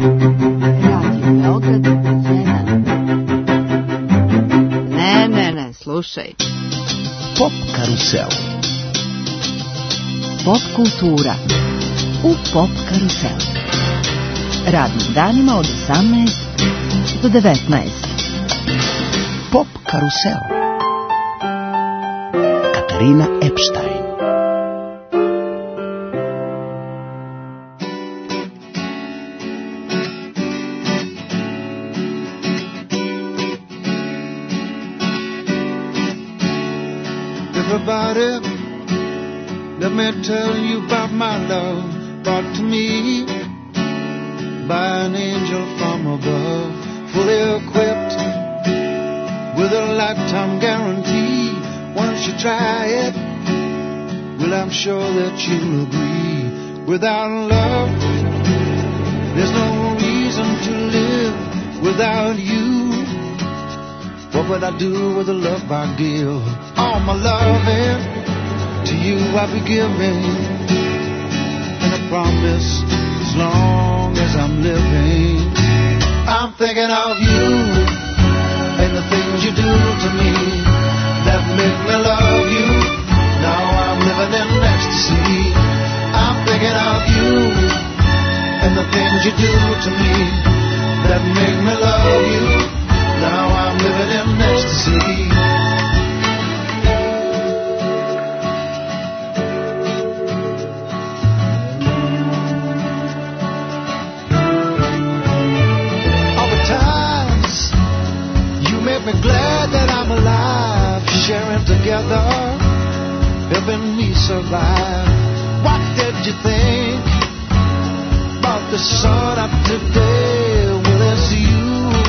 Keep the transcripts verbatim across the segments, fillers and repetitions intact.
Beograd jedan. Ne, ne, ne, slušaj. Pop karusel. Pop kultura u Pop karusel. Radnim danima od osamnaest do devetnaest. Pop karusel. Katarina Epstein. Everybody, let me tell you about my love brought to me by an angel from above, fully equipped with a lifetime guarantee. Once you try it, well, I'm sure that you'll agree. Without love, there's no reason to live. Without you, what would I do with the love I give? All my loving to you I'll be giving, and I promise as long as I'm living, I'm thinking of you and the things you do to me that make me love you. Now I'm living in ecstasy. I'm thinking of you and the things you do to me that make me love you. Now I'm living in ecstasy. All the times you make me glad that I'm alive, sharing together, helping me survive. What did you think about the sun of today? Well, it's you.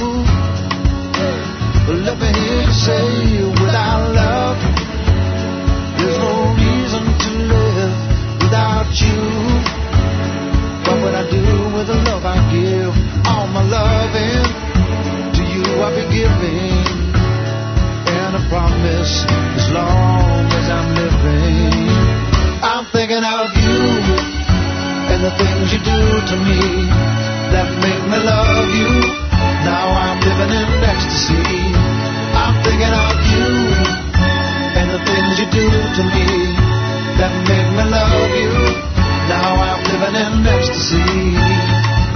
Let me hear you say, without love, there's no reason to live. Without you, what would I do with the love I give? All my loving to you I'll be giving, and I promise as long as I'm living, I'm thinking of you and the things you do to me that make me love you. Now I'm living in ecstasy. I'm thinking of you and the things you do to me that make me love you. Now I'm living in ecstasy.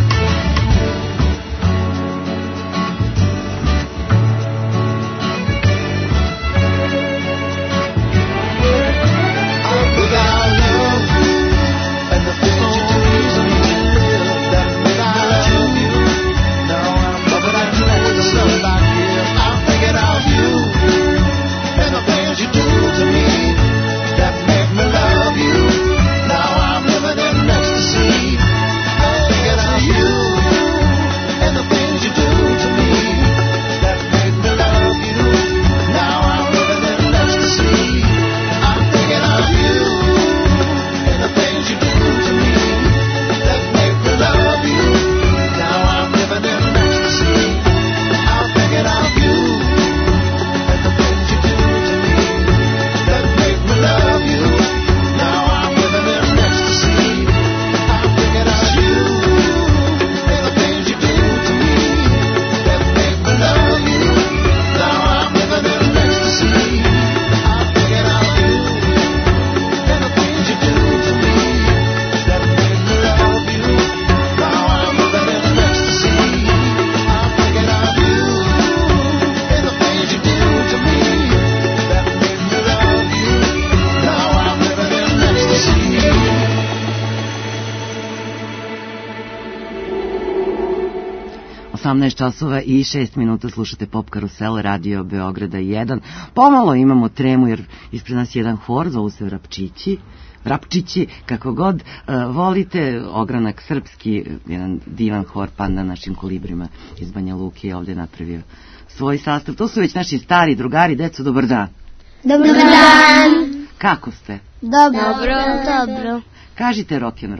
osamnaest časova i šest minuta slušate Pop karusel, radio Beograda jedan. Pomalo imamo tremu jer ispred nas je jedan hor, zovu se Vrapčići. Vrapčići, kako god uh, volite, ogranak srpski, jedan divan hor Panda našim kolibrima iz Banja Luke je ovdje napravio svoj sastav. To su već naši stari drugari. Deco, dobar dan. Dobar dan. Kako ste? Dobro. Dobro. Kažite rock'n'roll.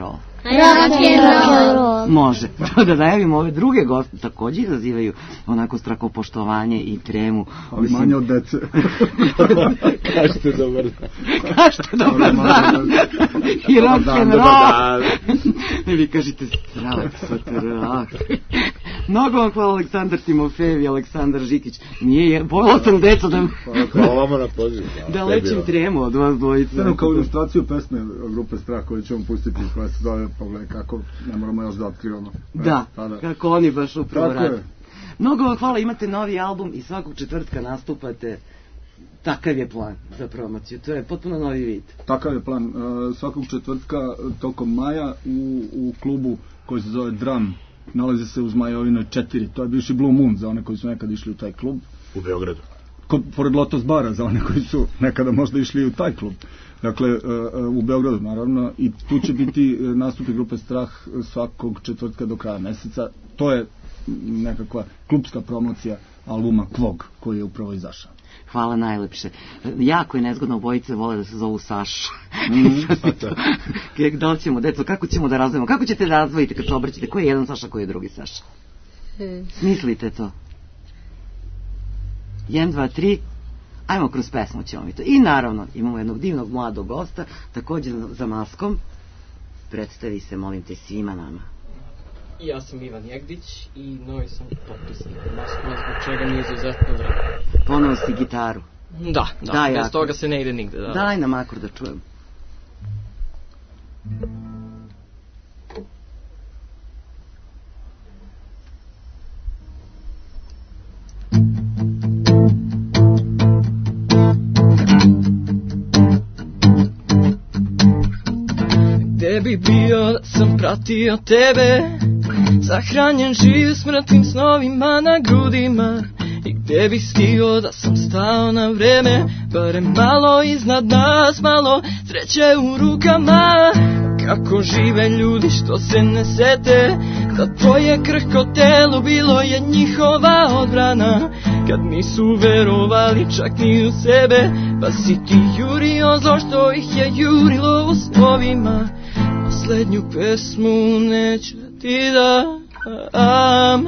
Rock'n'roll. Može. Da najavimo ove druge goste, takođe izazivaju onako strakopoštovanje i tremu. Ali manje od dece. Kažete dobar dan. Kažete dobar dan. I rock'n'roll. Ne vi kažete stravac, svatarah. Mnogo vam hvala Aleksandar Timofejev i Aleksandar Žikić. Nije, volila sam deco da... Hvala vama na pozivu. Da lečim tremu od vas dvojice. Sve kao ilustraciju pesme grupe Strah koju ćemo pustiti, koja se zove Pogledaj kako, ne moramo još da otkrivamo. Da, kako oni baš upravo rade. Je. Mnogo vam hvala, imate novi album i svakog četvrtka nastupate. Takav je plan za promociju, to je potpuno novi vid. Takav je plan, svakog četvrtka tokom maja u, u klubu koji se zove Dram, nalazi se uz Majovine četiri, to je bivši Blue Moon za one koji su nekada išli u taj klub. U Beogradu. Kod, pored Lotos bara za one koji su nekada možda išli u taj klub. Dakle, u Beogradu naravno, i tu će biti nastupi grupe Strah svakog četvrtka do kraja meseca. To je nekakva klubska promocija albuma Kvog koji je upravo izašao. Hvala najlepše. Jako je nezgodno, obojice vole da se zovu Saša. Da li ćemo, deco, kako ćemo da razvojimo? Kako ćete da razvojite kad se obraćate? Ko je jedan Saša, ko je drugi Saša? Smislite to. jedan, dva, tri. Ajmo kroz pesmu ćemo mi to. I naravno, imamo jednog divnog mladog gosta, također za maskom. Predstavi se, molim te, svima nama. Ja sam Ivan Jegdić i novi sam potpisnik Moskva, zbog čega mi je izuzetno drago. Ponovo si gitaru. Da, da, Daj, bez jako. toga se ne ide nigde. Da. Daj nam akord da čujem. Gde bi bio da sam pratio tebe, sahranjen živ s mrtvim snovima na grudima. I gde bi stigao da sam stao na vreme, barem malo iznad nas, malo sreće u rukama. Kako žive ljudi što se ne sete, da tvoje krhko telo bilo je njihova odbrana. Kad nisu verovali čak ni u sebe, pa si ti jurio zlo što ih je jurilo u snovima. Poslednju pesmu neću da ti dam,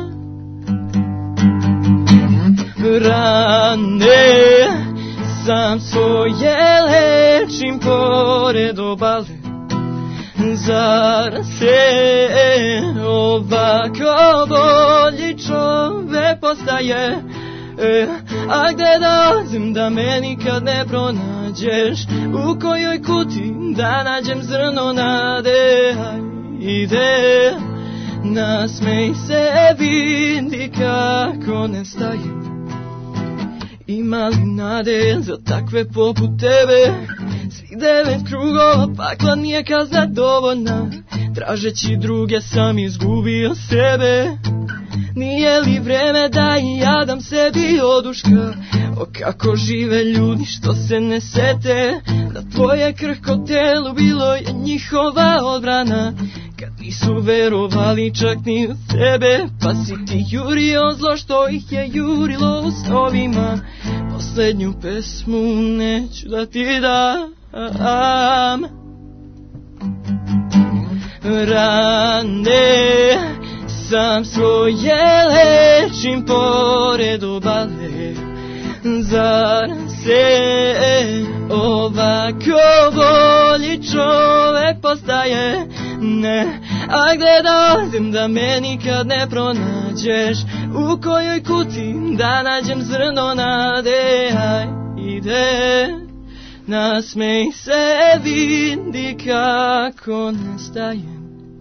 rane sam svoje lečim pored obale. Zar se ovako bolji čovek postaje? E, a gde dolazim da me nikad ne pronađeš? U kojoj kuti da nađem zrno nade? Ide, nasmej se, vidi kako nestajem. Ima li nade za takve poput tebe? Svih devet krugova pakla nije kazna dovoljna. Tražeći druge sam izgubio sebe. Nije li vreme da i ja dam sebi oduška? O kako žive ljudi što se ne sete, da tvoje krhko telo bilo je njihova odbrana. Kad nisu verovali čak ni u sebe, pa si ti jurio zlo što ih je jurilo u snovima. Poslednju pesmu neću da ti dam, rane sam svoje lečim pored obale. Zar se ovako bolji čovek postaje? Ne, a gde dolazim da me nikad ne pronađeš? U kojoj kuti da nađem zrno nade? Ajde, nasmej se, vidi kako nestajem.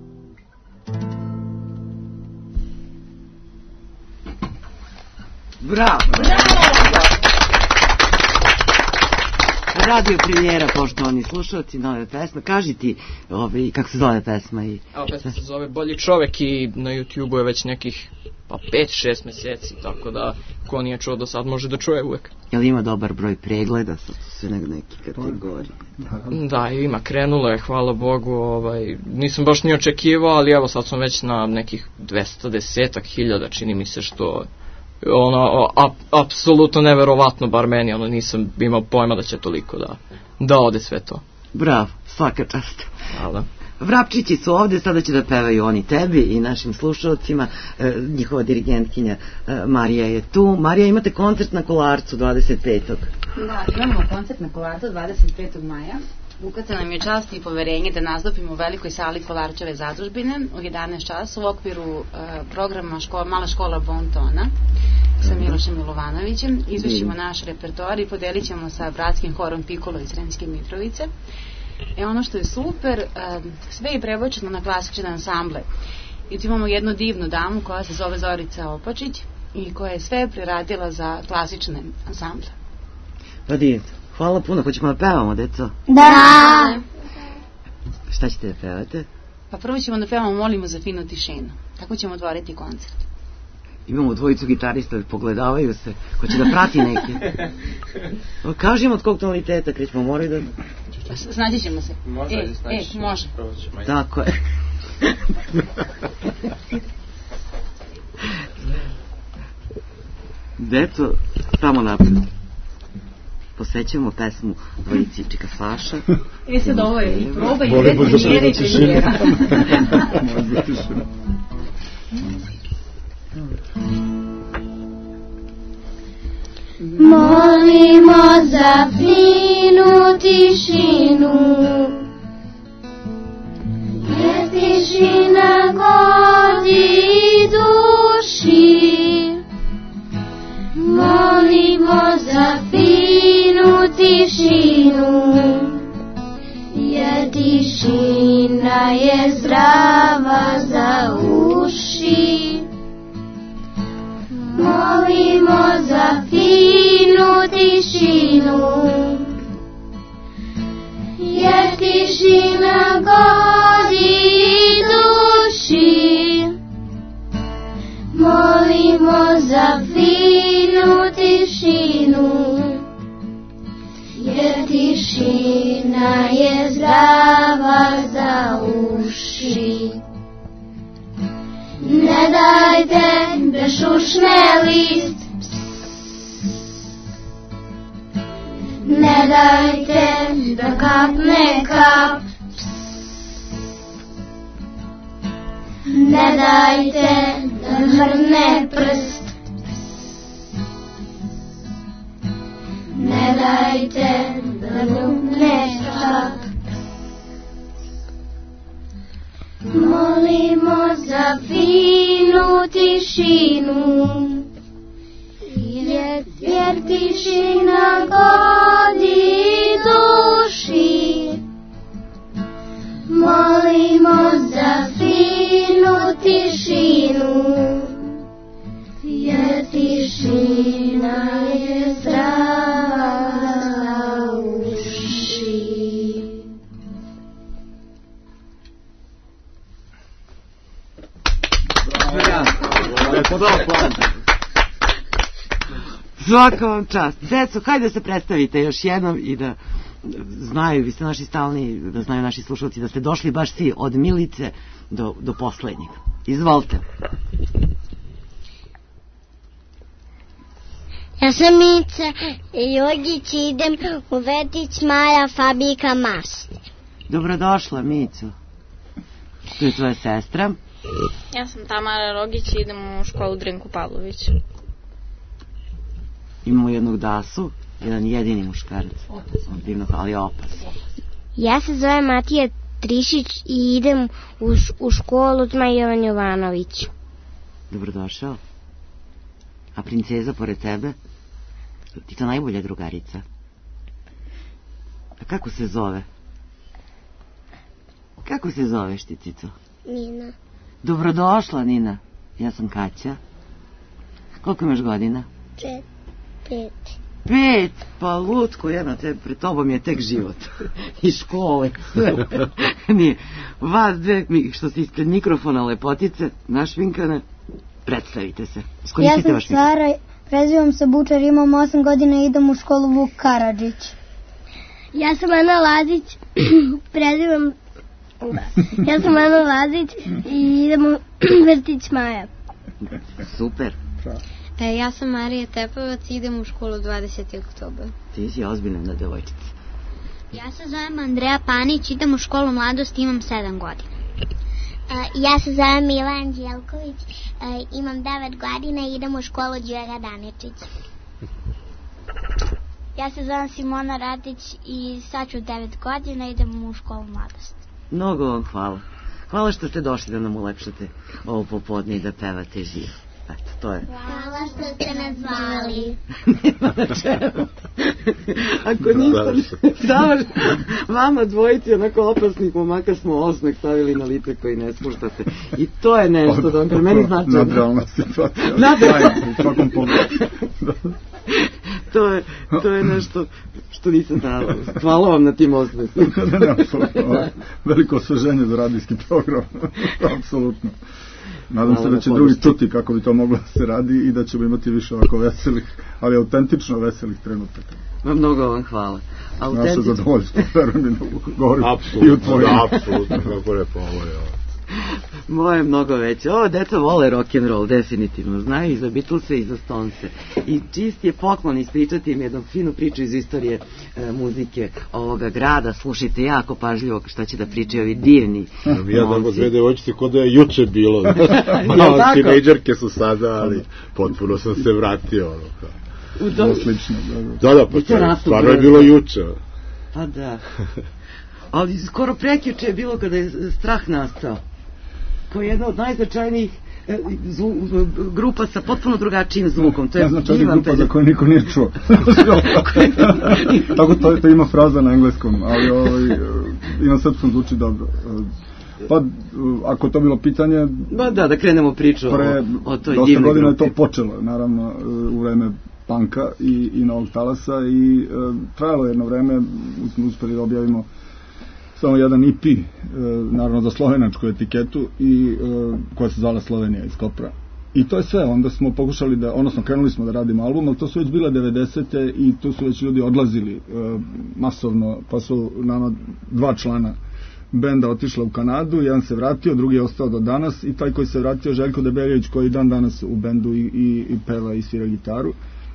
Bravo! Bravo! Radio premijera, poštovani slušalci, nove pesme. Kaži ti, ovaj, kako se zove pesma? I... Evo, pesma se zove Bolji čovek i na YouTube-u je već nekih pa pet šest meseci, tako da ko nije čuo do sad može da čuje uvek. Jel ima dobar broj pregleda, sad su sve neki kategorije? Da, ima, krenulo je, hvala Bogu, ovaj, nisam baš ni očekivao, ali evo sad sam već na nekih dvesta deset hiljada, čini mi se, što ono, ap, apsolutno neverovatno, bar meni, ono, nisam imao pojma da će toliko da, da ode sve to. Bravo, svaka čast. Hvala. Vrapčići su ovde, sada će da pevaju oni tebi i našim slušalcima. E, njihova dirigentkinja e, Marija je tu. Marija, imate koncert na Kolarcu dvadeset petog Da, imamo koncert na Kolarcu dvadeset petog maja. Ukata nam je čast i poverenje da nastupimo u velikoj sali Kolarčeve zadužbine u jedanaest časova u okviru uh, programa škola, Mala škola Bontona sa Milošem Milovanovićem. Izvršimo naš repertoar i podelit ćemo sa bratskim horom Pikolo iz Sremske Mitrovice. E ono što je super, uh, sve je prebačeno na klasične ansamble. I tu imamo jednu divnu damu koja se zove Zorica Opačić i koja je sve preradila za klasične ansamble. Pa divno. Hvala puno, hoćemo da pevamo, deco? Da! Šta ćete da pevate? Pa prvo ćemo da pevamo Molimo za finu tišinu. Tako ćemo otvoriti koncert. Imamo dvojicu gitarista, pogledavaju se. Ko će da prati neke? Kažemo od kog tonaliteta krećemo, moraju da... Snađi ćemo se. Može, e, snađi e, ćemo. može. Tako je. Deco, tamo napred. Posvećujemo pesmu dvojici Čika Saša. E sad ovo je i proba i premijera i premijera. Molimo za finu tišinu, jer tišina godi duši. Molimo za finu tišinu, jer tišina je zdrava za uši. Molimo za finu tišinu, jer tišina godi duši. Molimo za finu tišinu, jer tišina je zdrava za uši. Ne dajte da šušne list, ne dajte da kapne kap, ne dajte da mrne prst, ne dajte da gubne štap. Molimo za finu tišinu, jer, jer tišina godi duši. Molimo za finu tišinu, jer tišina je zdrava za uši. Svaka vam čast. Deco, hajde da se predstavite još jednom i da znaju, vi ste naši stalni, da znaju naši slušalci da ste došli baš svi od Milice do, do poslednjeg. Izvolite. Ja sam Mica Jogić i idem u Vrtić Maja fabrika mašte. Dobrodošla, Mico. Tu je tvoja sestra. Ja sam Tamara Rogić i idem u školu Drenku Pavlović. Imamo jednog Dasu, jedan jedini muškarac. Divno, ali opas. Ja se zovem Matija Trišić i idem u, š, u školu Zmaj Jovan Jovanović. Dobrodošao. A princeza pored tebe? Ti to najbolja drugarica. A kako se zove? Kako se zoveš ti, Cico? Nina. Dobrodošla, Nina. Ja sam Kaća. Koliko imaš godina? Čet, pet. Pet? Pa lutko, jedna, te, pred tobom je tek život. I škole. Nije. Vas dve, što ste ispred mikrofona lepotice, našminkane, predstavite se. Ja sam Sara, prezivam se Bučar, imam osam godina i idem u školu Vuk Karadžić. Ja sam Ana Lazić, prezivam... Ja sam Ana Lazić i idem u Vrtić Maja. Super. E, ja sam Marija Tepovac i idem u školu dvadeseti oktobar. Ti si ozbiljna devojčica. Ja se zovem Andreja Panić, idem u školu mladosti, imam sedam godina. Ja se zovem Mila Anđelković, imam devet godina i idem u školu Đura Daničić. Ja se zovem Simona Radić i sad ću devet godina, idem u školu mladosti. Mnogo vam hvala. Hvala što ste došli da nam ulepšate ovo popodne i da pevate živo. Eto, to je. Hvala što ste nas zvali. Nema na čemu. Ako nisam davaš vama dvojici onako opasnih momaka smo osmek stavili na lice koji ne spuštate. I to je nešto da vam meni značajno. Nadralna situacija. Nadralna. U svakom pogledu. To je, to je nešto što nisam znala. Hvala vam na tim osmecima. Ne, ne, apsolutno. Veliko osveženje za radijski program. Apsolutno. Nadam se da će drugi čuti kako bi to moglo da se radi i da ćemo imati više ovako veselih, ali autentično veselih trenutaka. Mnogo vam hvala. Naše zadovoljstvo, verujem mi, govorim i u tvojim. Apsolutno, kako lepo ovo je ovo. Moje mnogo veće. Ovo deca vole rock'n'roll, definitivno. Znaju i za Beatlese i za Stonese. I čist je poklon ispričati im jednu finu priču iz istorije e, muzike ovoga grada. Slušajte jako pažljivo šta će da pričaju ovi divni momci. Ja tako dve devojčice kod da je juče bilo. Malo tinejdžerke su sada, ali potpuno sam se vratio. Ono, u to slično. Da, da, pa to stvarno je bilo juče. Pa da. Ali skoro prekjuče je bilo kada je strah nastao. Kao jedna od najznačajnijih e, zvu, grupa sa potpuno drugačijim zvukom. To je najznačajnijih grupa pet... za koju niko nije čuo. Tako to, to ima fraza na engleskom, ali ovaj, i na srpskom zvuči dobro. Pa, ako to bilo pitanje... Ba da, da krenemo priču pre, o, o toj divnoj grupi. Dosta godina je to počelo, naravno, u vreme panka i, i Novog talasa i e, trajalo jedno vreme, smo uspeli da objavimo samo jedan E P, e, naravno za slovenačku etiketu, i e, koja se zvala Slovenija iz Kopra. I to je sve, onda smo pokušali da, odnosno krenuli smo da radimo album, ali to su već bile devedesete i tu su već ljudi odlazili e, masovno, pa su nama dva člana benda otišla u Kanadu, jedan se vratio, drugi je ostao do danas i taj koji se vratio, Željko Debeljević, koji dan danas u bendu i, i, i peva i svira gitaru.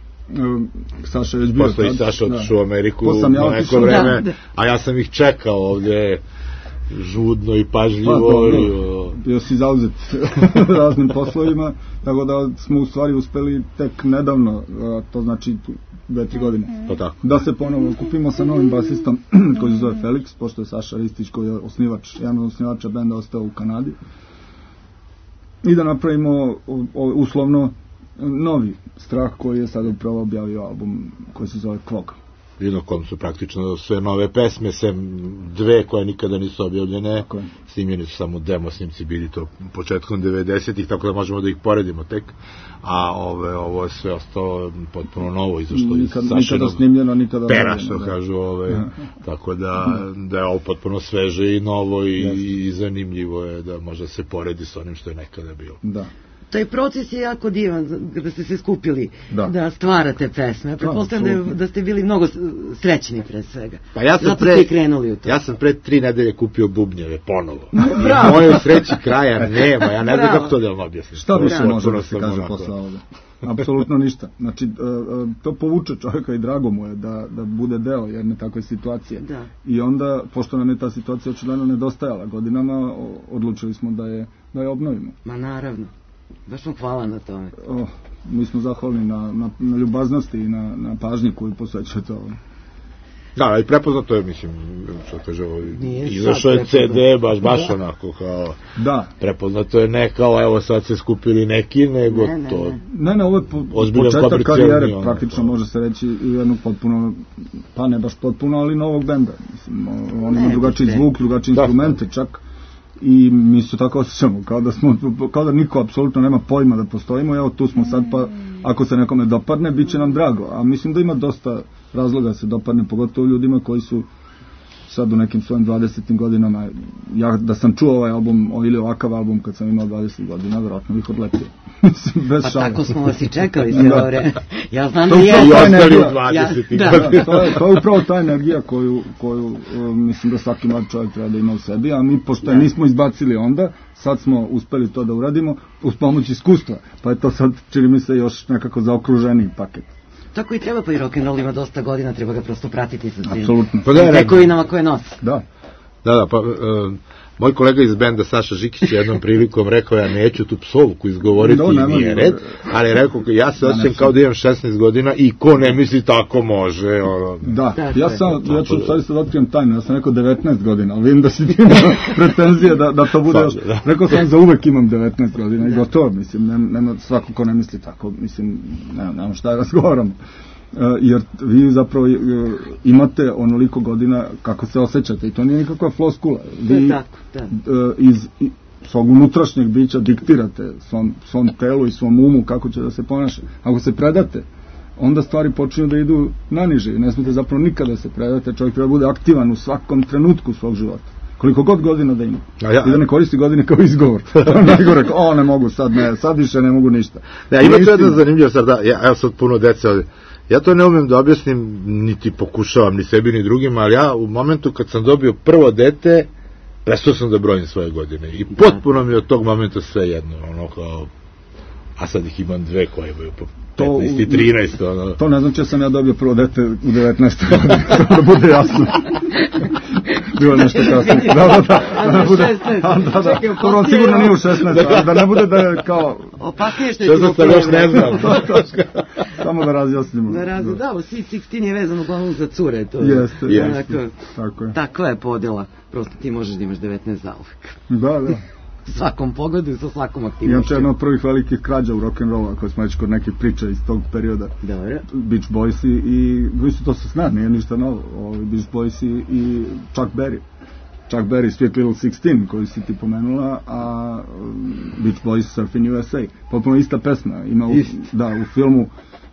Saša je već bio posle i Saša otišao u Ameriku ja na neko vreme, da, da. A ja sam ih čekao ovdje žudno i pažljivo. Pa, dobro, i, bio si zauzet raznim poslovima, tako da smo u stvari uspeli tek nedavno, to znači dve, tri godine, pa tako. Da se ponovo okupimo sa novim basistom koji se zove Felix, pošto je Saša Ristić, koji je osnivač, jedan od osnivača benda, ostao u Kanadi, i da napravimo uslovno novi Strah, koji je sada upravo objavio album koji se zove Kvog. I na kom su praktično sve nove pesme, sem dve koje nikada nisu objavljene, snimljeni su samo demo snimci, bili to početkom devedesetih, tako da možemo da ih poredimo tek, a ove, ovo je sve ostalo potpuno novo, izašlo iz Sašinog pera, što da. kažu, ove, ja. Tako da, da je ovo potpuno sveže i novo i, yes. i zanimljivo je da možda se poredi s onim što je nekada bilo. Da. Taj proces je jako divan da ste se skupili da, da stvarate pesme. Pretpostavljam da, da ste bili mnogo srećni pre svega. Pa ja sam zato pre, ste krenuli u to. Ja sam pre tri nedelje kupio bubnjeve ponovo. I moje sreći kraja nema. Ja ne znam kako to da vam objasnim. Šta više može da se kaže posle ovoga? Apsolutno ništa. Znači, to povuče čovjeka i drago mu je da, da bude deo jedne takve situacije. Da. I onda, pošto nam je ta situacija očigledno nedostajala godinama, odlučili smo da je, da je obnovimo. Ma naravno. Baš vam hvala na tome. Oh, mi smo zahvalni na, na, na ljubaznosti i na, na pažnji koju posvećujete ovo. Da, i prepoznato je, mislim, što kaže ovo, izašao je C D, baš, baš da. onako kao, da. Prepoznato je ne kao, evo sad se skupili neki, nego ne, ne, to... Ne, ne, ne ovo je po, početak karijere, ono, praktično može se reći i jednog potpuno, pa ne baš potpuno, ali novog benda. Mislim, on ima drugačiji zvuk, drugačiji instrumente, čak... I mi se tako osjećamo, kao da, smo, kao da niko apsolutno nema pojma da postojimo, evo tu smo sad, pa ako se nekome dopadne, bit će nam drago, a mislim da ima dosta razloga da se dopadne, pogotovo ljudima koji su sad u nekim svojim dvadesetim godinama, ja da sam čuo ovaj album, ili ovakav album kad sam imao dvadeset godina, vjerojatno bih odletio. Bez pa šala. Tako smo vas i čekali cijelo da. vreme. Ja znam da je. I ostali u dvadeset ja, da. To je, to je upravo ta energija koju, koju uh, mislim da svaki mlad čovjek treba da ima u sebi, a mi pošto je nismo izbacili onda, sad smo uspeli to da uradimo uz pomoć iskustva, pa je to sad, čini mi se, još nekako zaokruženiji paket. Tako i treba, pa i rock'n'roll ima dosta godina, treba ga prosto pratiti sa svim Apsolutno. Pa da, ja tekovinama koje nosi. Da. Da, da, pa uh, moj kolega iz benda Saša Žikić je jednom prilikom rekao ja neću tu psovku izgovoriti No, i nema, nije red, ali rekao ja se osjećam kao da imam šesnaest godina i ko ne misli tako može. Ono. Da, ja sam, ja ću sad sad otkrijem tajnu, ja sam rekao devetnaest godina, ali vidim da si ti imao pretenzije da, da to bude još, rekao sam za uvek imam devetnaest godina i gotovo, mislim, nema, nema svako ko ne misli tako, mislim, nema, nema šta razgovaramo. Uh, jer vi zapravo uh, imate onoliko godina kako se osjećate i to nije nikakva floskula. Vi tako, da. Uh, iz i, svog unutrašnjeg bića diktirate svom, svom telu i svom umu kako će da se ponaša. Ako se predate, onda stvari počinju da idu naniže i ne smete zapravo nikada se predate. Čovjek treba bude aktivan u svakom trenutku svog života. Koliko god godina da ima. A ja, I da ne koristi godine kao izgovor. Najgore, o ne mogu sad, ne, sad više ne mogu ništa. Ja, ima to jedna zanimljiva stvar, da, ja, evo sad puno dece ovdje. Ja to ne umem da objasnim, niti pokušavam, ni sebi, ni drugima, ali ja u momentu kad sam dobio prvo dete, prestao sam da brojim svoje godine. I potpuno mi je od tog momenta sve jedno, ono kao, a sad ih imam dve koje imaju po petnaest i trinaest. Ono. To ne znači da sam ja dobio prvo dete u devetnaestoj godini, da bude jasno. Bilo nešto kasnije. Da, da, da. A na šesnaest. Da, da. Prvo sigurno nije u šesnaest, ali da ne bude da je kao... Opasnije što je ti upravo. Još ne znam. Samo da razjasnimo. Da razjasnimo, da, u Sweet šesnaest je vezano uglavnom za cure. To jeste, jeste. Tako je. Takva je podjela. Prosto ti možeš da imaš devetnaest zauvek. Da, da. Svakom pogledu i sa svakom aktivnošću. Inače, jedna od prvih velikih krađa u rock'n'rolla, koje smo već kod nekih priča iz tog perioda. Dobre. Beach Boysi i, mislim, to se zna, nije ništa novo. Ovi Beach Boysi i Chuck Berry. Chuck Berry, Sweet Little sixteen, koju si ti pomenula, a Beach Boys, Surfing U S A. Potpuno ista pesma. Ima u, da, u filmu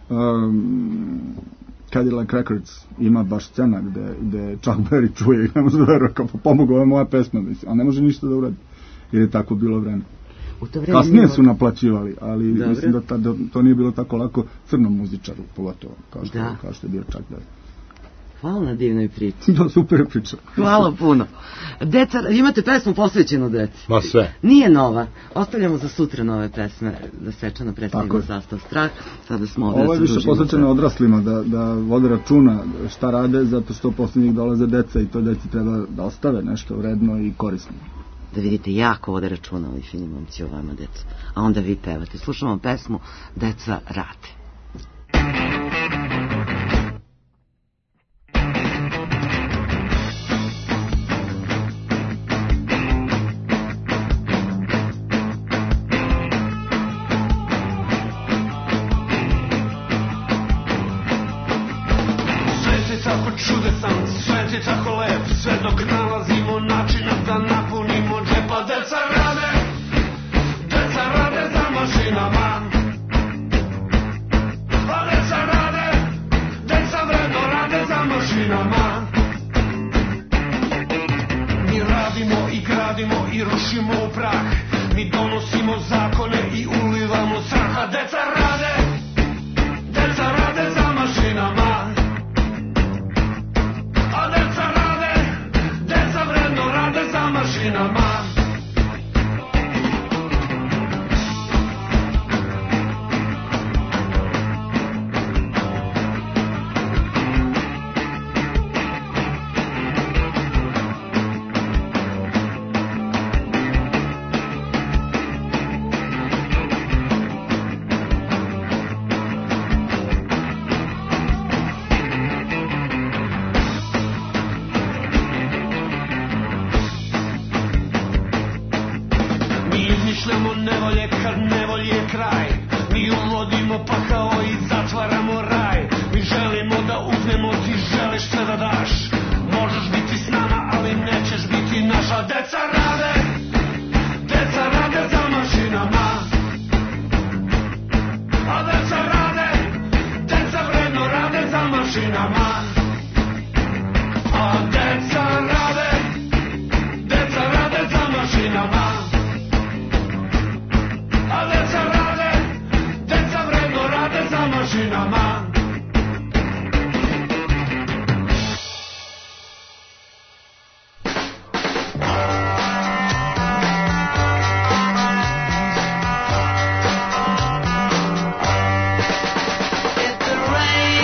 um, Cadillac Records ima baš scena gde, gde Chuck Berry čuje i ne može da veruje, kao pomogu, ovo je moja pesma, mislim, a ne može ništa da uradi. Jer je tako bilo vreme. Kasnije su naplaćivali, ali dobre. Mislim da, ta, da to nije bilo tako lako crnom muzičaru, pogotovo, kao što, da. kao što je bio Chuck Berry. Hvala na divnoj priči. Da, super priča. Hvala puno. Deca, imate pesmu posvećenu deci? Ma sve. Nije nova. Ostavljamo za sutra nove pesme, da svečano predstavimo sastav Strah. Sada smo ovdje. Ovo je više posvećeno odraslima, da, da vode računa šta rade, zato što posle njih dolaze deca i to deci treba da ostave nešto vredno i korisno. Da vidite, jako vode računa ovi fini momci o vama, deca. A onda vi pevate. Slušamo pesmu Deca rade. Rain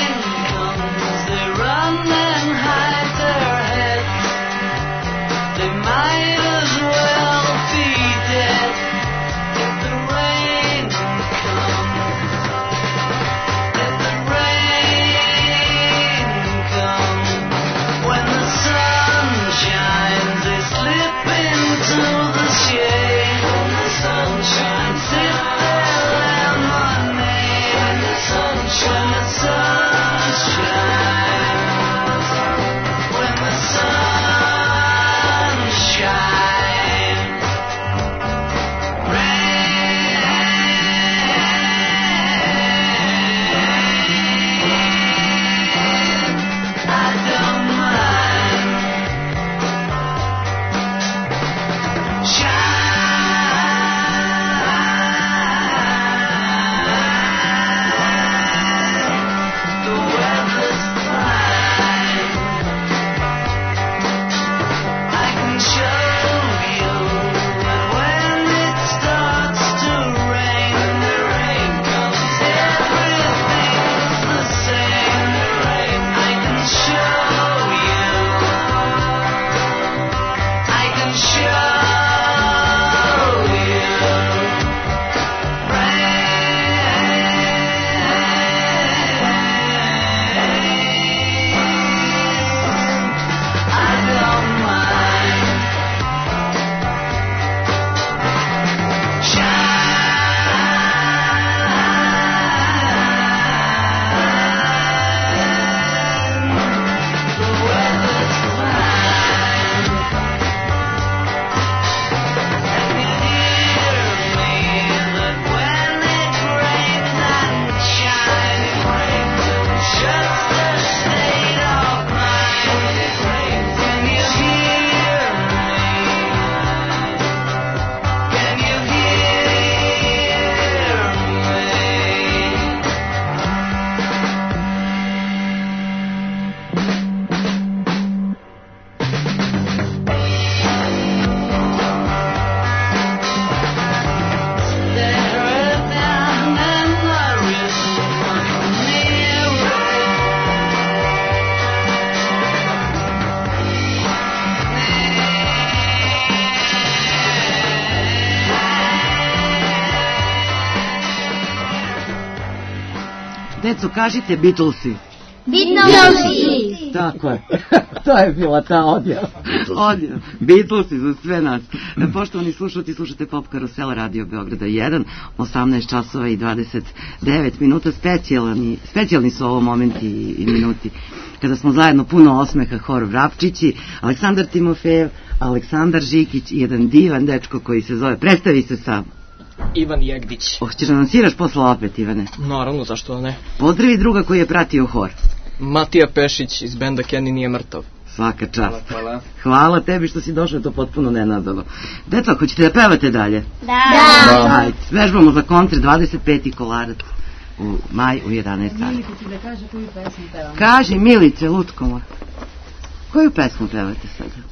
Deco, kažite Beatlesi. Beatlesi! Tako je. To je bila ta odjava. Odjava. Beatlesi za sve nas. Poštovani slušalci, slušate Pop Karusel Radio Beograda jedan, osamnaest časova i dvadeset devet minuta. Specijalni, specijalni su ovo momenti i minuti kada smo zajedno puno osmeha, hor Vrapčići, Aleksandar Timofejev, Aleksandar Žikić i jedan divan dečko koji se zove, predstavi se sam. Ivan Jegdić. Hoćeš da nam sviraš posle opet, Ivane? Naravno, zašto ne? Pozdravi druga koji je pratio hor. Matija Pešić iz benda Kenny nije mrtav. Svaka čast. Hvala, hvala. Hvala tebi što si došao, to potpuno nenadano. Deco, hoćete da pevate dalje? Da. Da. Ajde, vežbamo za koncert dvadeset peti kolarac u maj u jedanaest sati. Milice ti da kaže koju pesmu pevamo. Kaži, Milice Lutkova, koju pesmu pevate sada?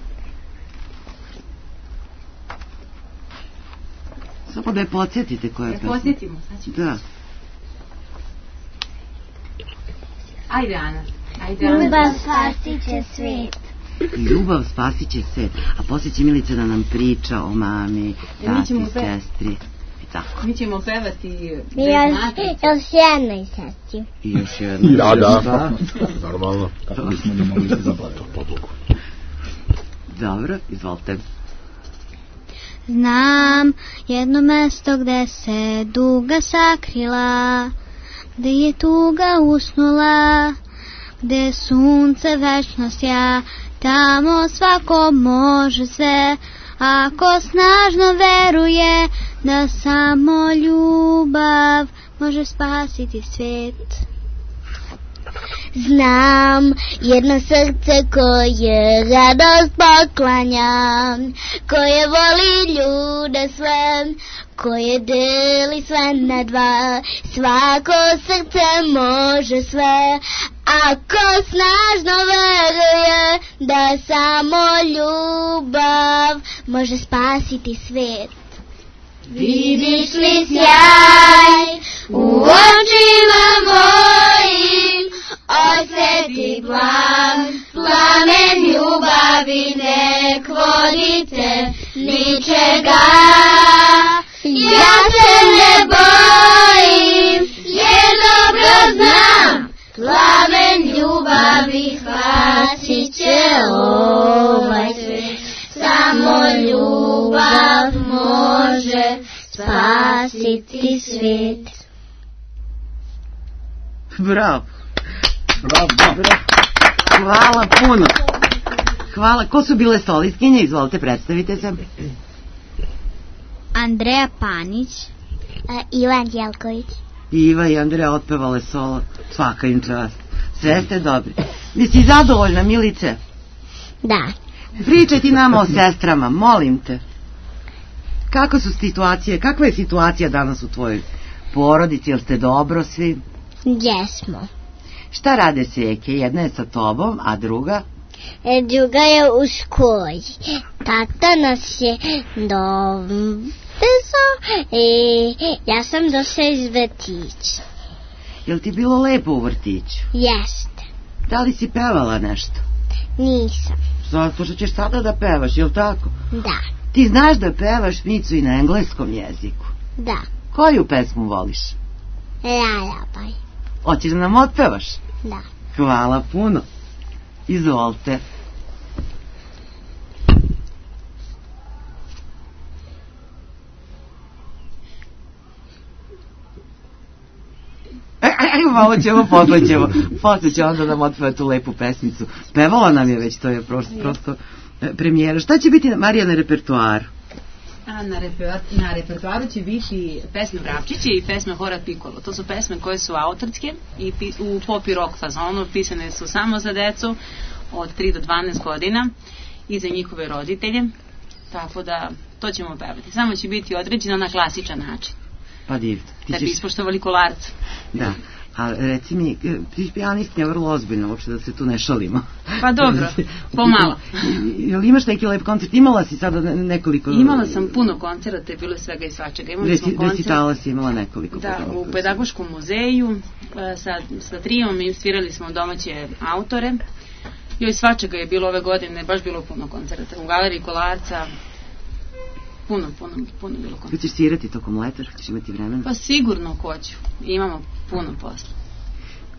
Samo da je podsjetite koja je Da pesma. posjetimo, sad ćemo. Da. Ajde, Ana. Ajde, Ana. Ljubav spasit će svijet. Ljubav spasit će se, a poslije će Milica da nam priča o mami, E, mi tati, ćemo pe- sestri i tako. Mi ćemo pevati bez Još, matrice. još jednoj sestri. I još jedno. Da, da, normalno. Kako bismo ne mogli se zabaviti. Dobro, izvolite. Znam jedno mesto gde se duga sakrila, gde je tuga usnula, gde sunce večno sja, tamo svako može sve, ako snažno veruje da samo ljubav može spasiti svet. Znam jedno srce koje radost poklanja, koje voli ljude sve, koje deli sve na dva. Svako srce može sve, ako snažno veruje da samo ljubav može spasiti svet. Vidiš li sjaj u očima mojim, osjeti plam, plamen ljubavi, nek vodite ničega. Ja se ne bojim, jer dobro znam, plamen ljubavi spasit će ovaj svet. Samo ljubav može spasiti svijet. Bravo. Bravo, bravo. Hvala puno. Hvala. Ko su bile solistkinje? Izvolite, predstavite se. Andreja Panić. Ivan Jelković. Iva i Andreja otpevale solo. Svaka im čast. Sve ste dobri. Nisi zadovoljna, Milice? Da. Pričaj ti nama o sestrama, molim te. Kako su situacije, kakva je situacija danas u tvojoj porodici, jel ste dobro svi? Jesmo. Šta rade seke? Jedna je sa tobom, a druga? E, druga je u školi. Tata nas je dovezao i ja sam došla iz vrtića. Jel ti bilo lepo u vrtiću? Jeste. Da li si pevala nešto? Nisam. Zato što ćeš sada da pevaš, jel tako? Da. Ti znaš da pevaš Micu i na engleskom jeziku. Da. Koju pesmu voliš? Lalabaj. Hoćeš da nam otpevaš? Da. Hvala puno. Izvolite. Ajmo, malo ćemo, posle ćemo. Posle će onda nam otpeva tu lepu pesmicu. Pevala nam je već, to je prosto, prosto premijera. Šta će biti, Marija, na repertoaru? A na, reper, na repertoaru će biti pesme Vrapčići i pesme Hora Pikolo. To su pesme koje su autorske i pi, u pop i rock fazonu, pisane su samo za decu od tri do dvanaest godina i za njihove roditelje. Tako da to ćemo pevati. Samo će biti određeno na klasičan način. Pa divno. Da bi ispoštovali kolarac. Da. A reci mi, ti pijanistkinja vrlo ozbiljno, uopšte da se tu ne šalimo. Pa dobro, pomalo. Jel imaš neki lep koncert? Imala si sada nekoliko... Imala sam puno koncerata, je bilo svega i svačega. Imali Reci, smo koncert... Recitala si imala nekoliko. Da, u pedagoškom muzeju, sa, sa trijom i svirali smo domaće autore. Joj, svačega je bilo ove godine, baš bilo puno koncerata. U galeriji Kolarca, puno, puno, puno bilo koncerta. Hoćeš svirati tokom leta, hoćeš imati vremena? Pa sigurno hoću, imamo puno posla.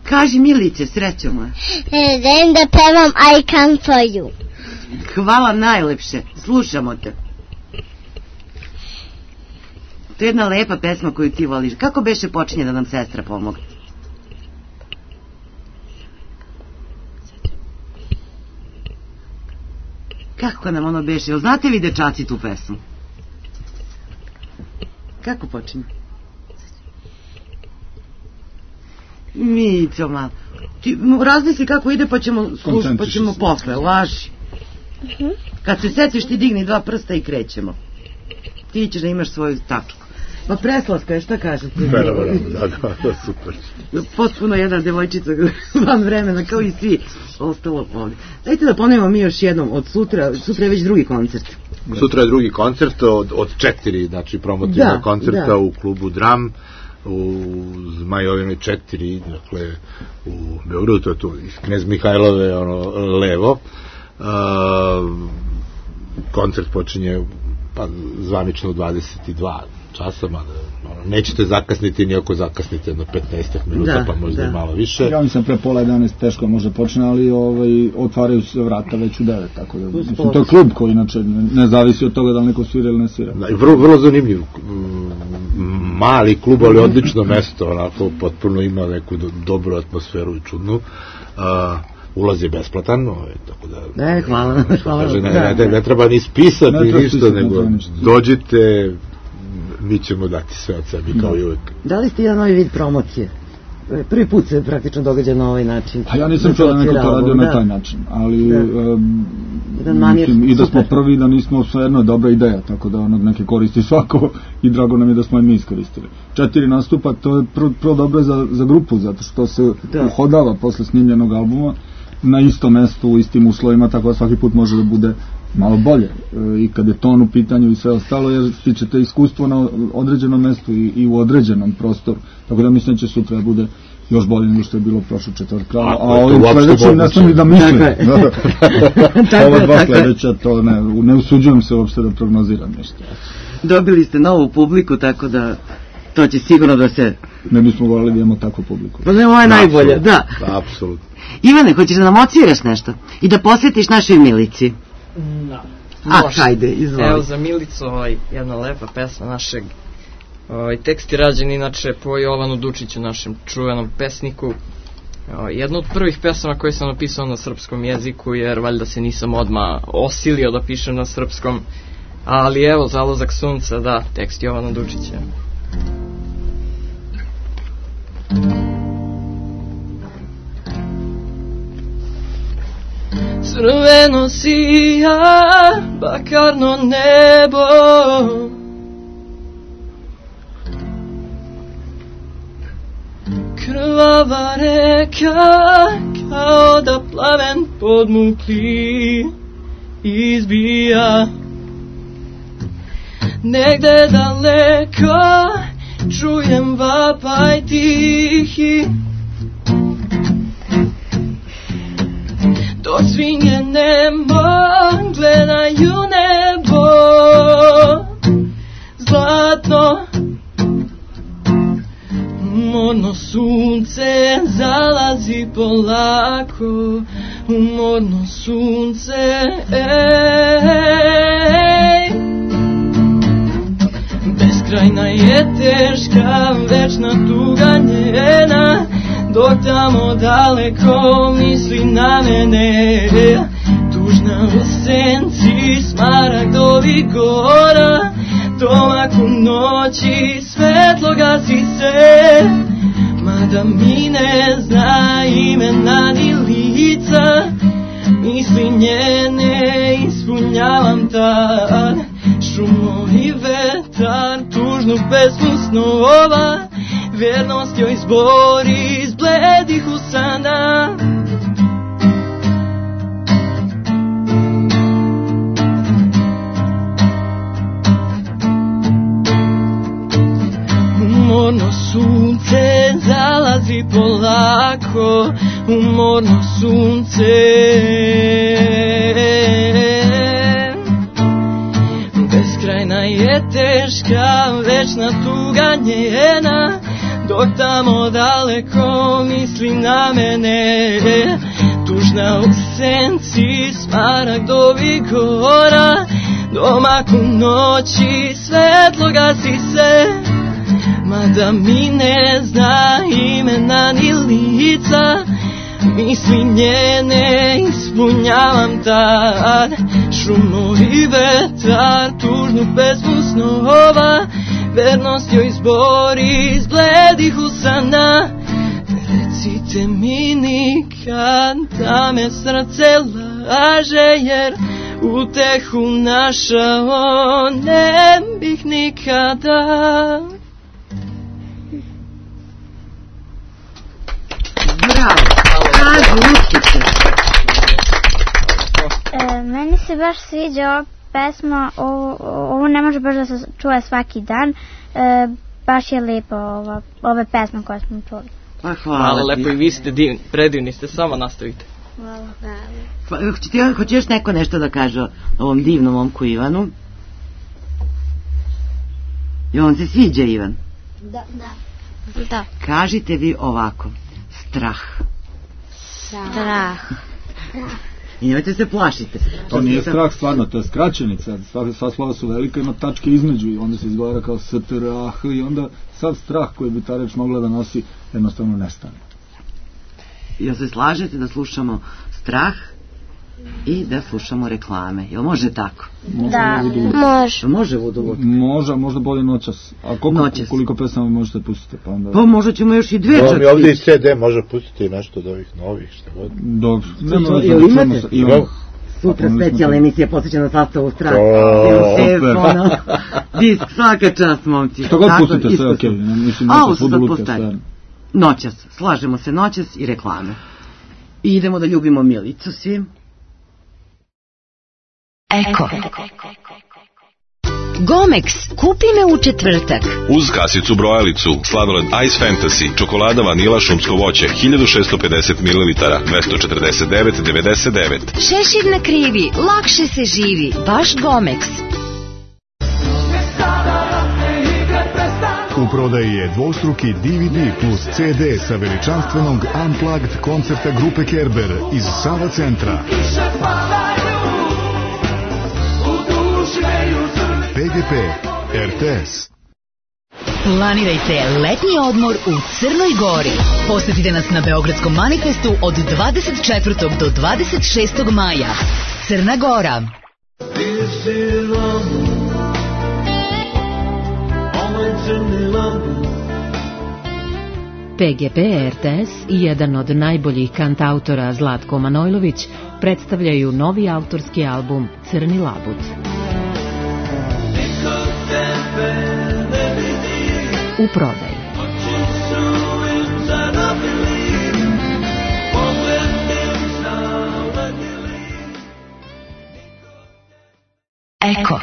Kaži Milice, srećo moja. Želim da pevam I Come For You. Hvala najlepše, slušamo te. To je jedna lepa pesma koju ti voliš. Kako beše počinje da nam sestra pomogne? Kako nam ono beše? Jel znate vi dečaci tu pesmu? Kako počinje? Mico, malo. Ti razmisli kako ide pa ćemo, pa ćemo posle, laži. Uh-huh. Kad se setiš ti digni dva prsta i krećemo. Ti ćeš da imaš svoju tačku. Pa preslaska je, šta kažete? Da, da, da, da, super. Potpuno jedna devojčica van vremena, kao i svi ostalo ovdje. Dajte da ponovimo mi još jednom, od sutra, sutra je već drugi koncert. Sutra je drugi koncert od, od četiri, znači promotivna da, koncerta da. U klubu Dram, u Zmajovine četiri, dakle u Beogradu, to je tu iz Knez Mihajlove, ono, levo. Uh, koncert počinje pa zvanično u dvadeset dva časa, mada ono, nećete zakasniti, nijako zakasnite na petnaest minuta, da, pa možda da. I malo više. Ja mislim pre pola jedanaest teško može počne, ali ovaj, otvaraju se vrata već u devet, tako da mislim, to je klub koji inače ne, ne zavisi od toga da li neko svira ili ne svira. Da, vrlo, vrlo zanimljiv, mali klub, ali odlično mesto, onako potpuno ima neku do, dobru atmosferu i čudnu. Uh, ulaz je besplatan, ovaj, tako da... Ne, hvala. hvala kaže, ne, ne, ne, ne treba ni spisati, ne, ni ništa, nego dođite, mi ćemo dati sve od sebi, kao i uvek. Da li ste jedan novi vid promocije? Prvi put se praktično događa na ovaj način. A ja nisam čuo da neko to radio da. Na taj način, ali da. Um, mislim, i da smo prvi, da nismo sve jedno dobra ideja, tako da ono neke koristi svako i drago nam je da smo i mi iskoristili. Četiri nastupa, to je prvo, prvo dobro za, za grupu, zato što se da. Uhodava posle snimljenog albuma na istom mestu, u istim uslovima, tako da svaki put može da bude malo bolje e, i kad je ton u pitanju i sve ostalo, jer stičete iskustvo na određenom mestu i, i u određenom prostoru, tako da mislim da će sutra bude još bolje nego što je bilo prošlo četvrtka, a, a ovim sledećim ne sam ni da mislim. Ova dva sledeća, to ne, ne usuđujem se uopšte da prognoziram nešto. Dobili ste novu publiku, tako da to će sigurno da se... Ne bismo volili da imamo takvu publiku. Pa ne, ovo je najbolje, da. Apsolutno. Ivane, hoćeš da nam odsviraš nešto? I da posvetiš našoj Milici? Da. A, hajde, izvoli. Evo za Milicu, ovaj, jedna lepa pesma našeg, ovaj, tekst je rađen inače po Jovanu Dučiću, našem čuvenom pesniku. Ovaj, jedna od prvih pesama koje sam napisao na srpskom jeziku, jer valjda se nisam odmah osilio da pišem na srpskom, ali evo, Zalazak sunca, da, tekst Jovana Dučića. Crveno sija bakarno nebo, krvava reka kao da plamen podmukli izbija. Negde daleko čujem vapaj tihi, dok svinje nemo gledaju nebo zlatno. Umorno sunce zalazi polako, umorno sunce, ej. Beskrajna je teška, večna tuga njena, dok tamo daleko misli na mene. Tužna u senci smaragdovi gora, domak u noći svetlo gasi se. Mada mi ne zna imena ni lica, misli njene ispunjavam tad. Šumovi vetar, tužnu pesmu snova, vjernost joj zbori iz bledih usana. Umorno sunce zalazi polako, umorno sunce. Beskrajna je teška, večna tuga njena, dok tamo daleko misli na mene. Tužna u senci smaragdovih gora, domak u noći svetlo gasi se, mada mi ne zna imena ni lica. Misli njene ispunjavam tad, šumovi vetar, tužnu pesmu snova, vernost joj zbori iz bledih usana. Recite mi nikad da me srce laže, jer utehu našao ne bih nikada. Bravo, kaži, učite. E, meni se baš sviđa ova pesma, ovo, ovo ne može baš da se čuje svaki dan, e, baš je lepo ova, ove pesme koje smo čuli. Pa hvala, hvala lepo i vi ste divni, predivni ste, samo nastavite. Hvala. Hvala. Hoće, hoće još neko nešto da kaže o ovom divnom momku Ivanu? I on se sviđa, Ivan? Da. Da. Da. Kažite vi ovako, strah. Strah. I nemojte se plašite. To nije strah stvarno, to je skraćenica. Sva, sva slova su velika, ima tačke između i onda se izgovara kao strah i onda sav strah koji bi ta reč mogla da nosi jednostavno nestane. Jel se slažete da slušamo strah i da slušamo reklame? Jel može tako? Da, može. Može Vodovod? Može, možda bolje noćas. A koliko, noćas. koliko pesama možete pustiti? Pa, onda... pa možda ćemo još i dve. Ovo mi ovdje i C D može pustiti nešto od ovih novih, šta god. Dobro. Jel imate? Imamo. Sutra specijalna emisija posvećena na sastavu strah. Ono, disk, svaka čast, momci. Što god pustite, sve okej. Mislim, noćas budu lutke. Noćas, slažemo se, noćas i reklame. I idemo da ljubimo Milicu svi. Eko. Gomex, kupi me u četvrtak. Uz kasicu brojalicu, sladoled Ice Fantasy, čokolada vanila šumsko voće, hiljadu šessto pedeset mililitara, dvesta četrdeset devet devedeset devet. Šešir na krivi, lakše se živi, baš Gomex. U prodaji je dvostruki D V D plus C D sa veličanstvenog Unplugged koncerta grupe Kerber iz Sava centra. P G P, R T S. Planirajte letnji odmor u Crnoj Gori. Posetite nas na Beogradskom manifestu od dvadeset četvrtog do dvadeset šestog maja. Crna Gora. P G P, R T S i jedan od najboljih kantautora Zlatko Manojlović predstavljaju novi autorski album Crni labud. U prodaji. Eko.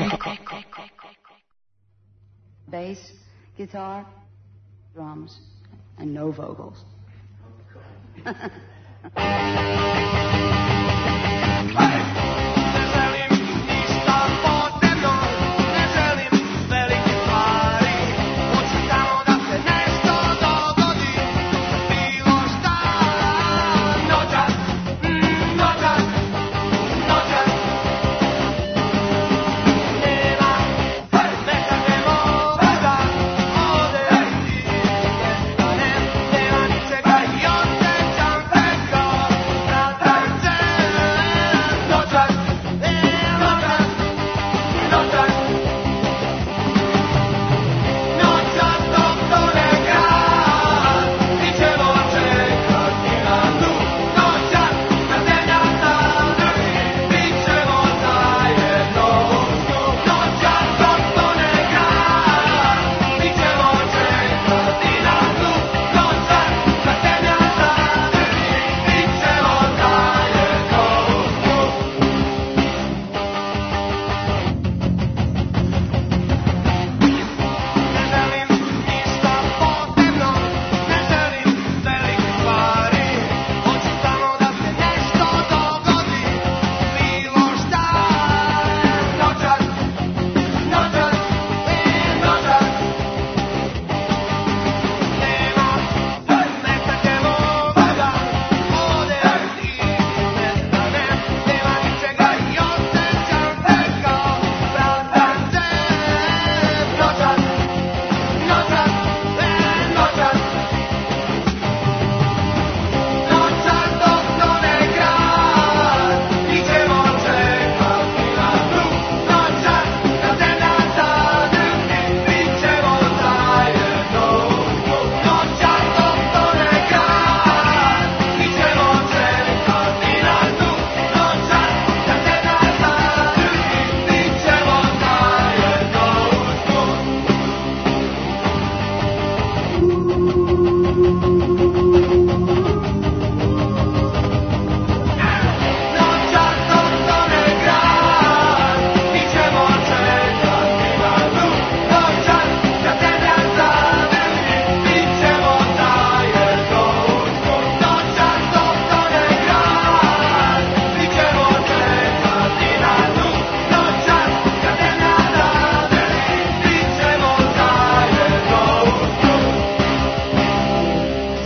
Bass, guitar, drums, and no vocals.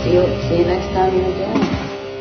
See you, see you next time in the game.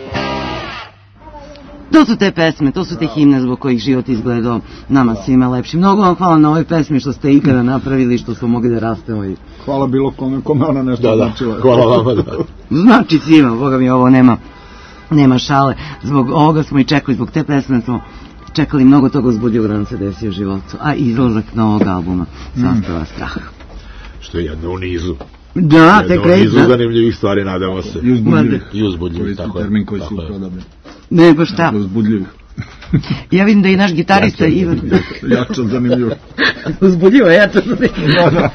To su te pesme, to su te himne zbog kojih život izgledao nama svima lepši. Mnogo vam hvala na ovoj pesmi što ste ikada napravili, što smo mogli da rastemo. I... Hvala bilo kome, kome ona nešto da, značila. Da, hvala vama, da. Znači svima, Boga mi ovo nema, nema šale. Zbog ovoga smo i čekali, zbog te pesme smo čekali mnogo toga uzbudljivog da nam se desi u životu. A izlazak novog albuma, Sastava straha. Što je jedno u nizu. Da, te kreće. Jedno u nizu zanimljivih stvari, nadamo se. I uzbudljivih. I uzbudljivih, tako je. Termin koji su prodabili. Ne, pa šta? Uzbudljivih. Ja vidim da i naš gitarista Ivan... Jačo zanimljivo. Uzbudljivo, jačo zanimljivo. Da, da.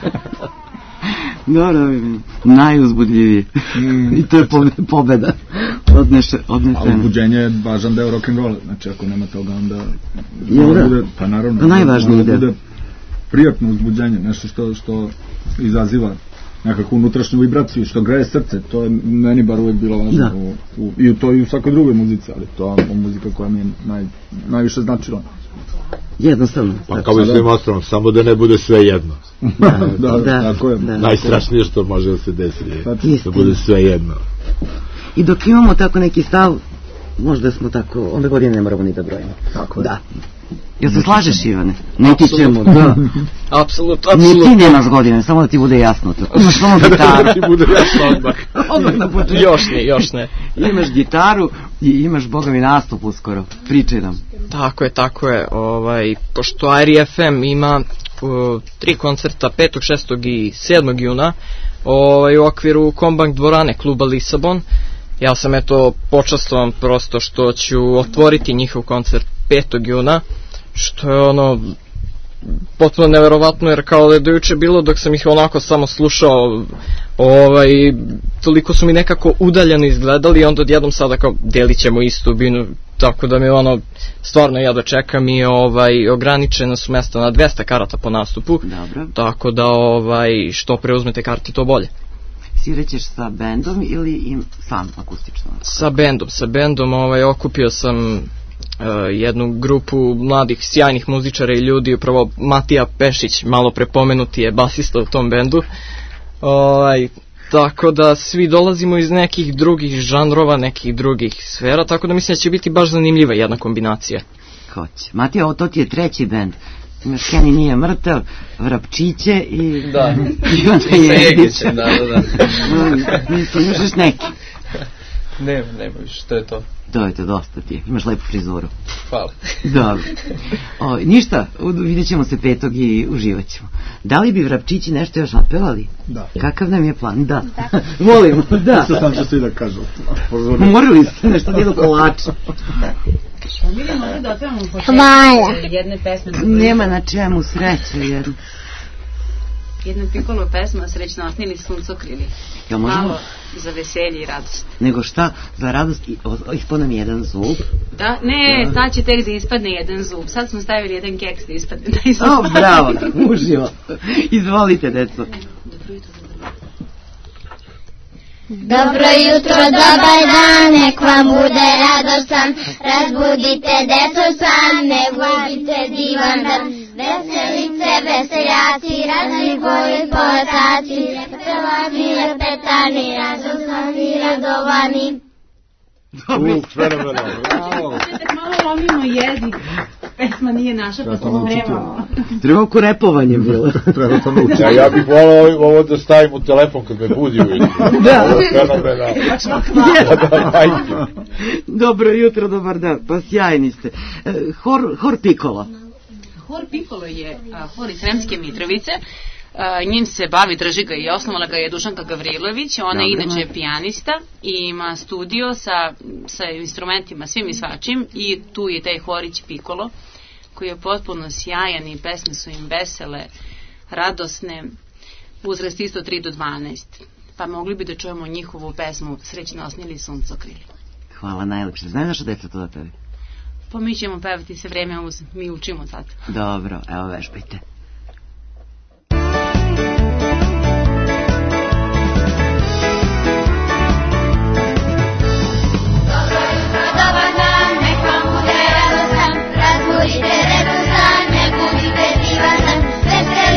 Dobro, najuzbudljiviji. Mm. I to je pobeda. Odnese, odnesena. A uzbuđenje je važan deo rock'n'rolla. Znači, ako nema toga, onda... Jel da? Bude, pa naravno. Pa najvažniji deo. Bude prijatno uzbuđenje, nešto što, što izaziva nekakvu unutrašnju vibraciju, što greje srce. To je meni bar uvijek bilo važno. U, u, I to i u svakoj drugoj muzici, ali to je muzika koja mi je naj, najviše značila. Jednostavno. Pa kao i svim ostalom, samo da ne bude sve jedno. Da, da, da, tako je. Da, najstrašnije što može da se desi je da, da bude sve jedno. I dok imamo tako neki stav, možda smo tako, ove godine ne moramo ni da brojimo. Tako je. Da. Jel se slažeš, Ivane? Ne ti ćemo, da. Apsolutno, apsolutno. Ni ti nemaš godine, samo da ti bude jasno to. Imaš samo gitaru. Da ti bude jasno odmah. Odmah na početku. Još ne, još ne. Imaš gitaru i imaš, boga mi, nastup uskoro. Pričaj nam. Tako je, tako je. Ovaj, pošto A R I F M ima uh, tri koncerta petog, šestog i sedmog juna ovaj, u okviru Kombank dvorane kluba Lisabon. Ja sam eto počastovan prosto što ću otvoriti njihov koncert petog juna, što je ono potpuno neverovatno, jer kao da je dojuče bilo dok sam ih onako samo slušao, ovaj, toliko su mi nekako udaljeno izgledali i onda odjednom sada kao delit ćemo istu binu, tako da mi ono stvarno ja da čekam i ovaj, ograničena su mesta na dvesta karata po nastupu. Dobro. Tako da ovaj, što preuzmete karti to bolje. Sviraćeš sa bendom ili im sam akustično? Sa bendom, sa bendom ovaj, okupio sam uh, jednu grupu mladih sjajnih muzičara i ljudi, upravo Matija Pešić, malo prepomenuti je basista u tom bendu. Ovaj, tako da svi dolazimo iz nekih drugih žanrova, nekih drugih sfera, tako da mislim da će biti baš zanimljiva jedna kombinacija. Hoće. Matija, ovo to ti je treći bend. Imaš Kenny nije mrtav, Vrapčiće i... Da, i sa Jegićem, da, da, da. Mislim, imaš još neki. Nema, nema više, to je to. To je to, dosta ti je. Imaš lepu frizuru. Hvala. Dobro. O, ništa, vidjet ćemo se petog i uživat ćemo. Da li bi Vrapčići nešto još napevali? Da. Kakav nam je plan? Da. Volimo, da. Što sam će svi da kažu. Morali ste nešto dijelu kolača. Hvala. Jedne pesme. Nema na čemu, sreće jedno. Jednu Pikolo pesma, srećno osnili suncokrili. Ja, možemo... Malo za veselje i radost. Nego šta, za radost ispod nam jedan zub. Da, ne, da. Sad će tek da ispadne jedan zub. Sad smo stavili jedan keks da ispadne taj zub. O, bravo, uživo. Izvolite, deco. Dobro jutro, dobar dan, nek vam bude radostan, razbudite deco san, nek budite divan dan. Veselice, veseljaci, razni boji poetaci, lepevani, lepetani, razosani, radovani. Uf, fenomenalno, bravo. Malo lomimo jezik. Pesma nije naša, pa smo trebamo. Treba oko repovanje bilo. Treba to naučiti. Ja, ja bih volao ovo da stavim u telefon kad me budi uvijek. Da. Ovo je fenomenalno. Dobro jutro, dobar dan. Pa sjajni ste. Hor, hor Pikolo. Hor Pikolo je a, hor iz Sremske Mitrovice. A, njim se bavi, drži ga i osnovala ga je Dušanka Gavrilović. Ona je inače pijanista i ima studio sa, sa instrumentima svim i svačim i tu je taj horić Pikolo koji je potpuno sjajan i pesme su im vesele, radosne, uzrast isto tri do dvanaest. Pa mogli bi da čujemo njihovu pesmu Srećno osnili suncokrili. Hvala najlepše. Znaš zašto deca to da pevi? Pa mi ćemo pevati sve vreme uz, mi učimo sad. Dobro, evo vežbajte.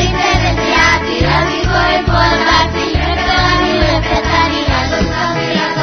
Radosni, lepetani, radosni,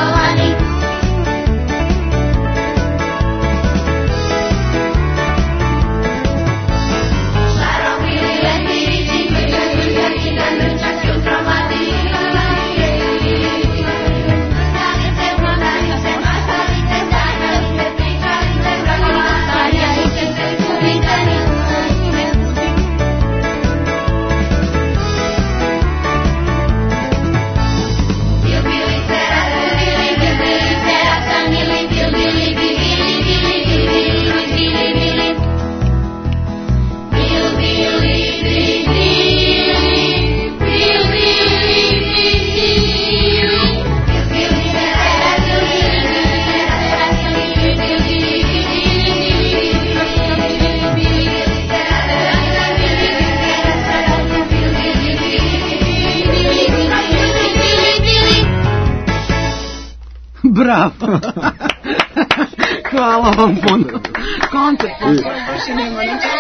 Bravo. Hvala vam puno. Koncert pošto nema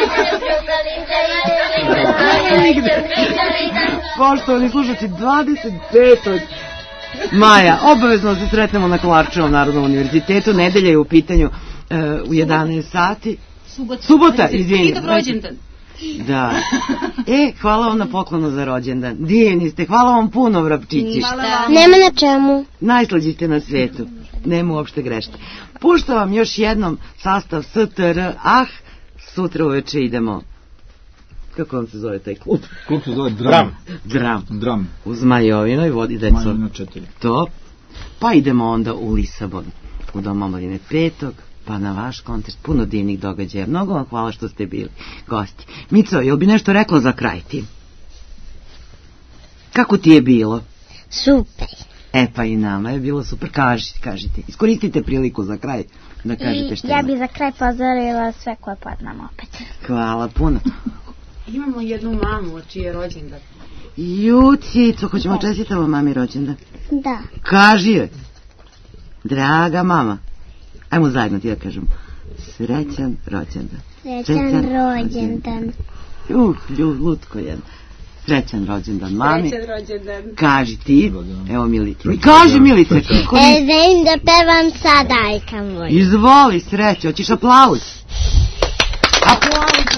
nigde. Poštovani slušalci, dvadeset petog maja obavezno se sretnemo na Kolarčevom Narodnom univerzitetu. Nedelja je u pitanju uh, u jedanaest sati. Subota, Subota, izvini. Idov rođendan. Da. E, hvala vam na poklonu za rođendan. Divni ste, hvala vam puno, vrapčići. Nema na čemu. Najslađi ste na svetu. Nema uopšte greške. Pušta vam još jednom sastav S T R. Ah, sutra uveče idemo. Kako vam se zove taj klub? Klub se zove Dram. Dram. Dram. U Zmajovinoj vodi deco. Zmajovina četiri. To. Pa idemo onda u Lisabon. U Dom omladine petog. Pa na vaš koncert, puno divnih događaja. Mnogo vam hvala što ste bili gosti. Mico, jel bi nešto rekla za kraj ti? Kako ti je bilo? Super. E pa i nama je bilo super. Kaži, kažite. Iskoristite priliku za kraj da kažete što I ja ima. bi za kraj pozdravila sve koje poznam opet. Hvala puno. Imamo jednu mamu, čiji je rođendan. Jucico, hoćemo čestitamo mami rođendan? Da. Kaži joj. Draga mama. Ajmo zajedno ti da kažem. Srećan rođendan. Srećan rođendan. Uh, lutko jedan. Srećan rođendan mami. Srećan rođendan. Kaži ti. Evo Milice. Kaži Milice. E, želim da pevam sad, ajka moj. Izvoli, sreće. Hoćeš aplauz? Aplauz.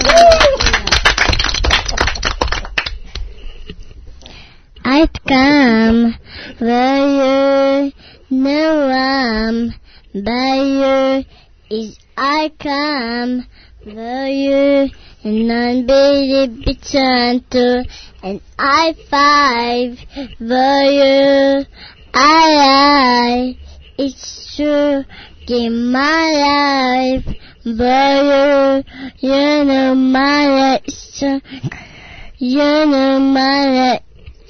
I'd come where you know I'm by you is I come where you and I'm baby return to and I five where you I I it's true give my life where you you know my life is true you know my life.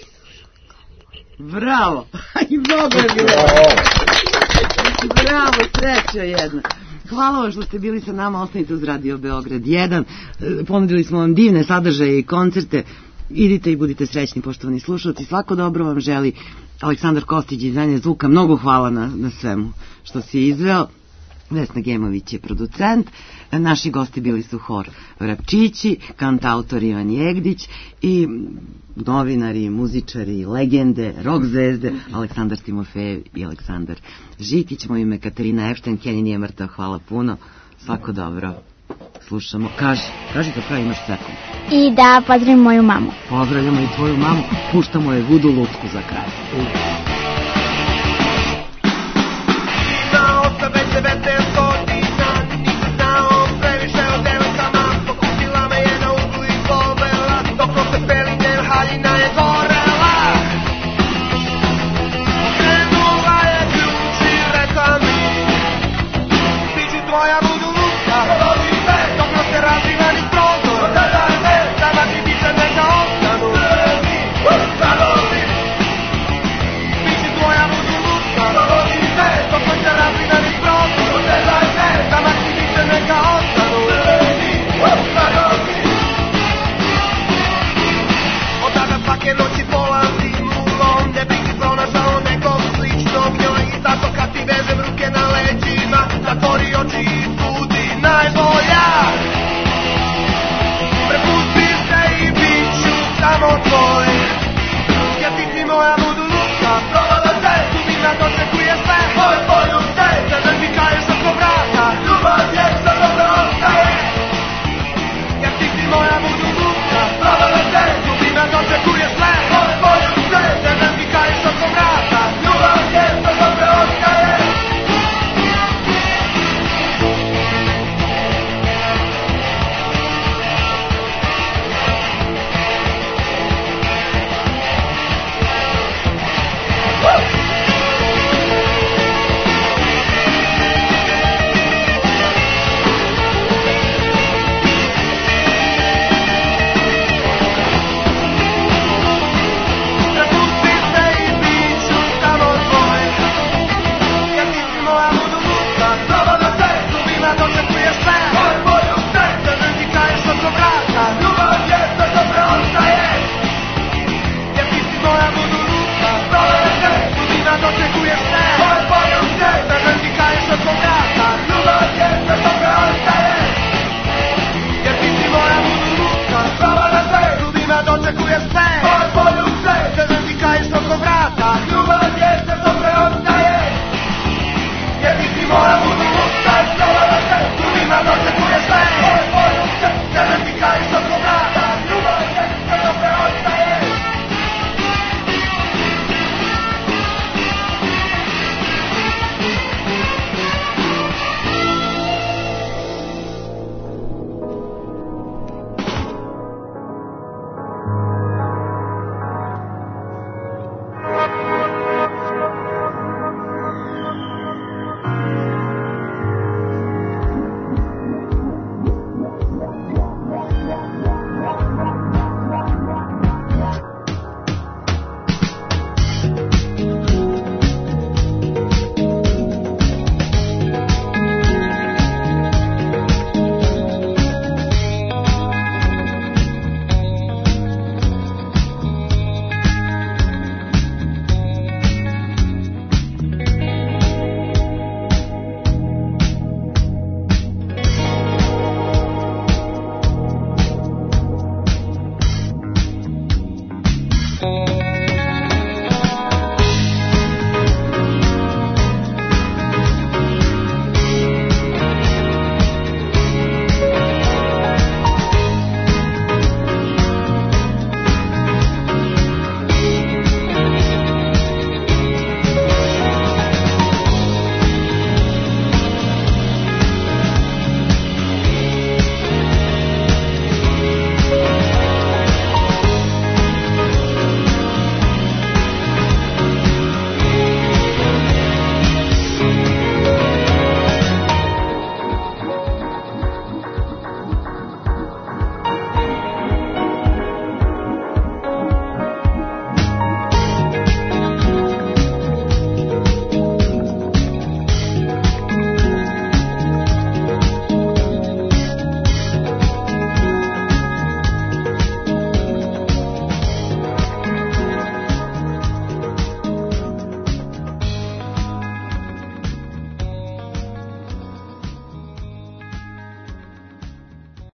Bravo. I mnogo je bilo. Bravo, sreća jedna. Hvala vam što ste bili sa nama. Ostanite uz Radio Beograd jedan. Ponudili smo vam divne sadržaje i koncerte. Idite i budite srećni, poštovani slušalci. Svako dobro vam želi Aleksandar Kostić iz Izdanja zvuka. Mnogo hvala na, na svemu što si izveo. Vesna Gemović je producent. Naši gosti bili su hor Vrapčići, kantautor Ivan Jegdić i novinari, muzičari, legende, rock zvezde Aleksandar Timofejev i Aleksandar Žikić. Moje ime Katarina Epštajn. Kenji nije mrtav, hvala puno. Svako dobro. Slušamo. Kaži, kaži za kraj, imaš sekund. I da pozdravim moju mamu. Pozdravljamo i tvoju mamu. Puštamo je Vudu Lucku za kraj.